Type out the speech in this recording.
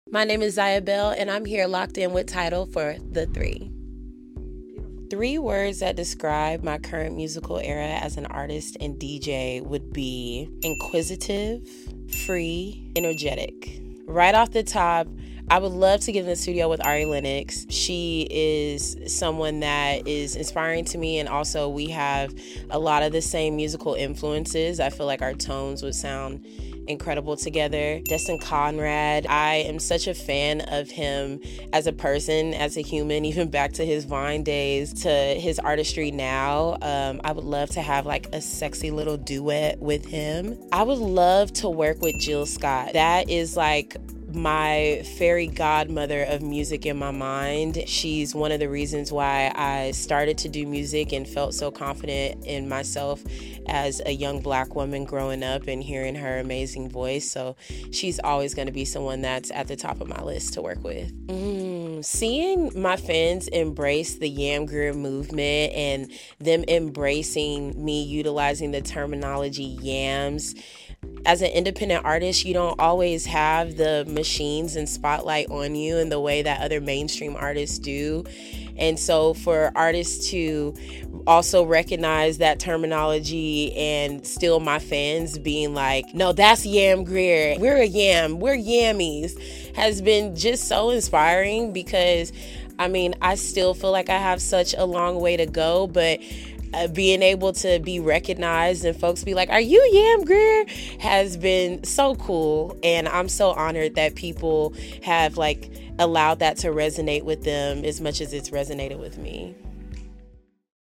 My name is Zaya Bell, and I'm here locked in with Title for The Three. Three words that describe my current musical era as an artist and DJ would be inquisitive, free, energetic. Right off the top, I would love to get in the studio with Ari Lennox. She is someone that is inspiring to me, and also we have a lot of the same musical influences. I feel like our tones would sound incredible together. Destin Conrad, I am such a fan of him as a person, as a human, even back to his Vine days, to his artistry now. I would love to have like a sexy little duet with him. I would love to work with Jill Scott. That is like my fairy godmother of music in my mind. She's one of the reasons why I started to do music and felt so confident in myself as a young Black woman growing up and hearing her amazing voice. So she's always going to be someone that's at the top of my list to work with. Seeing my fans embrace the Yam Greer movement and them embracing me utilizing the terminology yams. As an independent artist, you don't always have the machines and spotlight on you in the way that other mainstream artists do. And so for artists to also recognize that terminology and still my fans being like, no, that's Yam Greer. We're a yam. We're yammies, has been just so inspiring because, I still feel like I have such a long way to go, but being able to be recognized and folks be like, are you Yam Greer, has been so cool. And I'm so honored that people have allowed that to resonate with them as much as it's resonated with me.